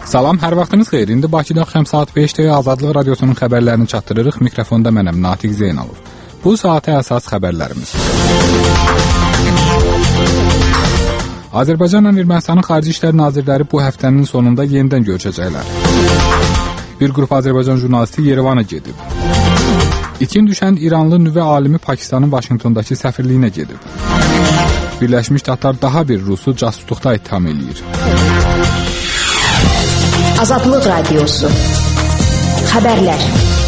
Salam, hər vaxtınız xeyir. İndi Bakıda axşam saat 5-də Azadlıq Radiosunun xəbərlərini çatdırırıq. Mikrofonda mənəm, Natiq Zeynalov. Bu saata əsas xəbərlərimiz. Azərbaycanla Ermənistanın Xarici İşlər Nazirləri bu həftənin sonunda yenidən görüşəcəklər. Bir qrup Azərbaycan jurnalisti Yerevana gedib. İtin düşən İranlı nüvə alimi Pakistanın Vaşinqtondakı səfirliyinə gedib. Birləşmiş Ştatlar daha bir Rusu casusluqda ittiham eləyir. Azadlıq Radiosu. Xəbərlər.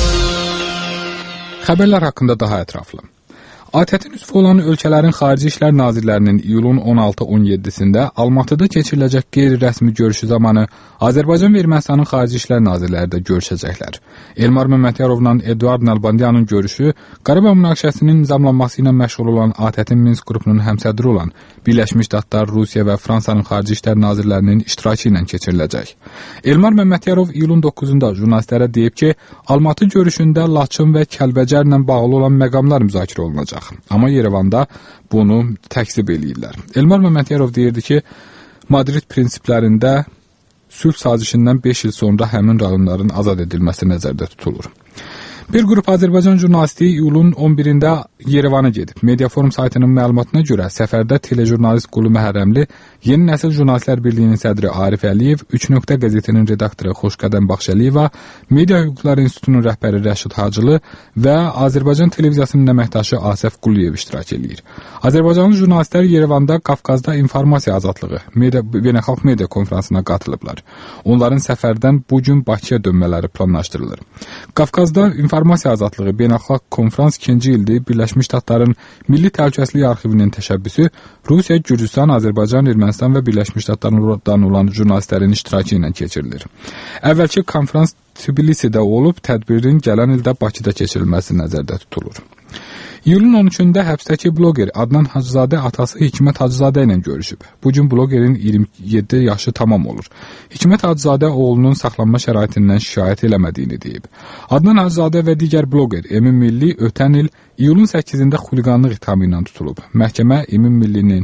Xəbərlər haqqında daha ətraflı. ATƏT-in üzvü olan ölkələrin Xarici İşlər Nazirlərinin iyulun 16-17-sində Almatıda keçiriləcək qeyri-rəsmi görüşü zamanı Azərbaycan və Ermənistanın Xarici İşlər Nazirləri də görüşəcəklər. Elmar Məmmədyarovla Eduard Nalbandiyanın görüşü Qarabağ münaqişəsinin nizamlanması ilə məşğul olan ATƏT-in Minsk qrupunun həmsədri olan Birləşmiş Ştatlar, Rusiya və Fransanın Xarici İşlər Nazirlərinin iştirakı ilə keçiriləcək. Elmar Məmmədyarov iyulun 9-da jurnalistlərə deyib ki, Almatı görüşündə Laçın və Kəlbəcərlə bağlı olan məqamlar müzakirə olunacaq. Amma Yerevanda bunu təkzib eləyirlər. Elmar Məmmədyarov deyirdi ki, Madrid prinsiplərində sülh sazişindən 5 il sonra həmin rayonların azad edilməsi nəzərdə tutulur. Bir qrup Azərbaycan jurnalisti iyulun 11-də Yerevana gedib. Mediaforum saytının məlumatına görə səfərdə telejurnalist Qulu Məhərrəmli, Yeni Nəsil Jurnalistlər Birliyinin sədri Arif Əliyev, 3 nöqtə qəzetinin redaktoru Xoşqədəm Baxşəliyeva, Media Hüquqları İnstitutunun rəhbəri Rəşid Hacılı və Azərbaycan televiziyasının əməkdaşı Asəf Quliyev iştirak edir. Azərbaycanlı jurnalistlər Yerevanda Qafqazda informasiya azadlığı beynəlxalq media konfransına qatılıblar. Onların səfərdən bu gün Bakıya dönmələri planlaşdırılır. Qafqazda informasiya azadlığı beynəlxalq konfrans 2-ci ildir Birləşmiş Ştatların Milli Təhlükəsizlik Arxivinin təşəbbüsü Rusiya, Gürcüstan, Azərbaycan, Ermənistan və Birləşmiş Ştatlardan olan jurnalistlərin iştirakı ilə keçirilir. Əvvəlki konfrans Tbilisidə olub, tədbirin gələn ildə Bakıda keçirilməsi nəzərdə tutulur. İyulun 13-də həbsdəki bloger Adnan Hacızadə atası Hikmət Hacızadə ilə görüşüb. Bugün blogerin 27 yaşı tamam olur. Hikmət Hacızadə oğlunun saxlanma şəraitindən şikayət eləmədiyini deyib. Adnan Hacızadə və digər bloger Emin Milli ötən il iyulun 8-də xuliqanlıq ittihamı ilə tutulub. Məhkəmə Emin Millinin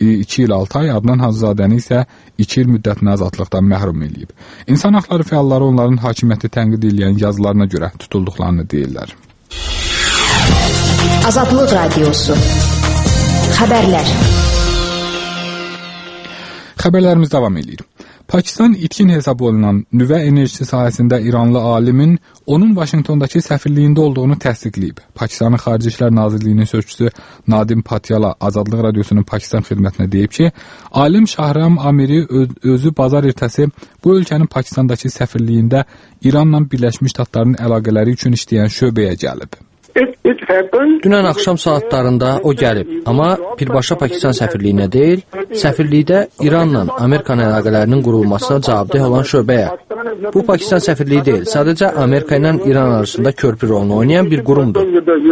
2 il 6 ay, Adnan Hacızadəni isə 2 il müddətinə azadlıqdan məhrum eləyib. İnsan haqları fəalları onların hakimiyyəti tənqid edən yazılarına görə tutulduqlarını deyirlər. Azadlıq Radiosu. Xəbərlər. Xəbərlərimiz davam edir. Pakistan itkin hesab olunan nüvə enerjisi sahəsində İranlı alimin onun Vaşinqtondakı səfirliyində olduğunu təsdiqləyib. Pakistanın Xarici İşlər Nazirliyinin sözçüsü Nadim Patiala Azadlıq Radiosunun Pakistan xidmətinə deyib ki, alim Şahram Amiri özü bazar ertəsi bu ölkənin Pakistandakı səfirliyində İranla Birləşmiş Ştatların əlaqələri üçün işləyən şöbəyə gəlib. Dünən axşam saatlarında o gəlib, amma birbaşa Pakistan səfirliyinə deyil, səfirlikdə İranla Amerikan əlaqələrinin qurulmasına cavabdeh olan şöbəyə. Bu Pakistan səfirliyi deyil, sadəcə Amerika ilə İran arasında körpü rolunu oynayan bir qurumdur.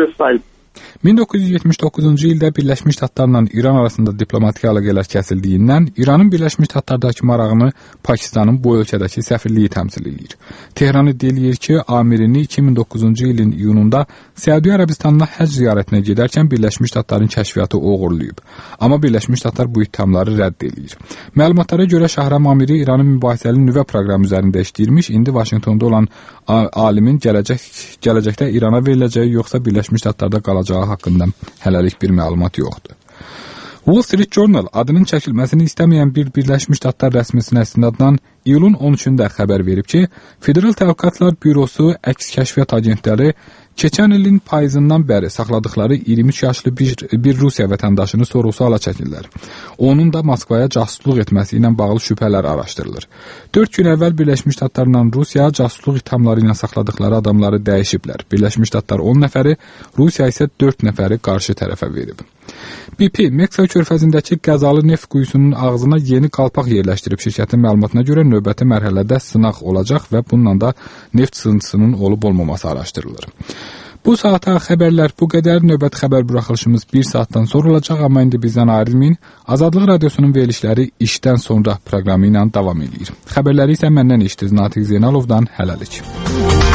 1979-cu ildə Birləşmiş Ştatlarla İran arasında diplomatik əlaqələr kəsildiyindən İranın Birləşmiş Ştatlardakı marağını Pakistanın bu ölkədəki səfirliyi təmsil edir. Tehran iddia eləyir ki, amirini 2009-cu ilin iyununda Səudiyyə Ərəbistanına həcc ziyarətinə gedərkən Birləşmiş Ştatların kəşfiyyatı oğurlayıb. Amma Birləşmiş Ştatlar bu ittihamları rədd edir. Məlumatlara görə Şahram Amiri İranın mübahisəli nüvə proqramı üzərində işləyirmiş, indi Vaşinqtonda olan alimin gələcəkdə İrana veriləcəyi yoxsa Birləşmiş Ştatlarda qalacağı haqqında hələlik bir məlumat yoxdur. Wall Street Journal adının çəkilməsini istəməyən bir Birləşmiş Ştatlar rəsmisinə istinadla iyulun 13-də xəbər verib ki, Federal Tədqiqatlar Bürosu əks kəşfiyyat agentləri keçən ilin payızından bəri saxladıqları 23 yaşlı bir Rusiya vətəndaşını sorğu-suala çəkirlər. Onun da Moskvaya casusluq etməsi ilə bağlı şübhələr araşdırılır. 4 gün əvvəl Birləşmiş Ştatlarla Rusiya casusluq ithamları ilə saxladıqları adamları dəyişiblər. Birləşmiş Ştatlar 10 nəfəri, Rusiya isə 4 nəfəri qarşı tərəfə verib. BP, Meksika körfəzindəki qəzalı neft quyusunun ağzına yeni qalpaq yerləşdirib. Şirkətin məlumatına görə növbəti mərhələdə sınaq olacaq və bununla da neft sızıntısının olub-olmaması araşdırılır. Bu saata xəbərlər bu qədər. Növbəti xəbər buraxılışımız 1 saatdan sonra olacaq, amma indi bizdən ayrılmayın. Azadlıq Radiosunun verilişləri işdən sonra proqramı ilə davam edir. Xəbərləri isə məndən eşitdiniz Natiq Zeynalovdan hələlik.